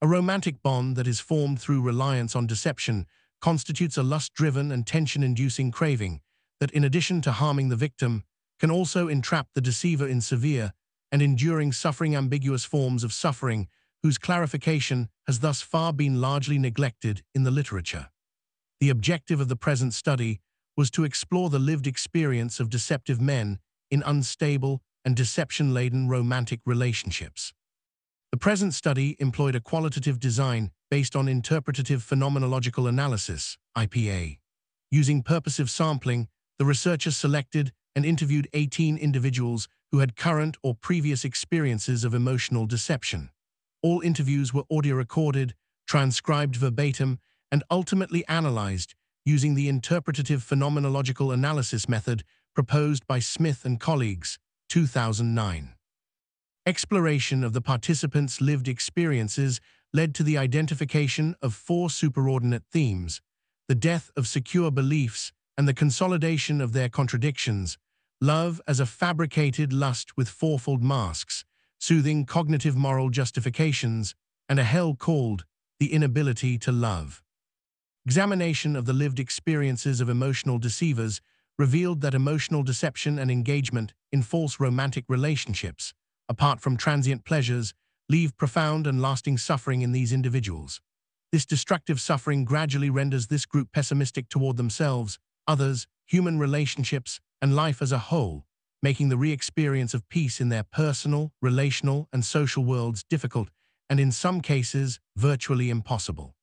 A romantic bond that is formed through reliance on deception constitutes a lust-driven and tension-inducing craving that, in addition to harming the victim, can also entrap the deceiver in severe and enduring suffering. Ambiguous forms of suffering whose clarification has thus far been largely neglected in the literature. The objective of the present study was to explore the lived experience of deceptive men in unstable and deception-laden romantic relationships. The present study employed a qualitative design based on interpretative phenomenological analysis, IPA. Using purposive sampling, the researchers selected and interviewed 18 individuals who had current or previous experiences of emotional deception. All interviews were audio recorded, transcribed verbatim, and ultimately analyzed using the interpretative phenomenological analysis method proposed by Smith and colleagues, 2009. Exploration of the participants' lived experiences led to the identification of 4 superordinate themes: the death of secure beliefs and the consolidation of their contradictions, love as a fabricated lust with fourfold masks, soothing cognitive moral justifications, and a hell called the inability to love. Examination of the lived experiences of emotional deceivers revealed that emotional deception and engagement in false romantic relationships, apart from transient pleasures, leave profound and lasting suffering in these individuals. This destructive suffering gradually renders this group pessimistic toward themselves, others, human relationships, and life as a whole, making the re-experience of peace in their personal, relational, and social worlds difficult and, in some cases, virtually impossible.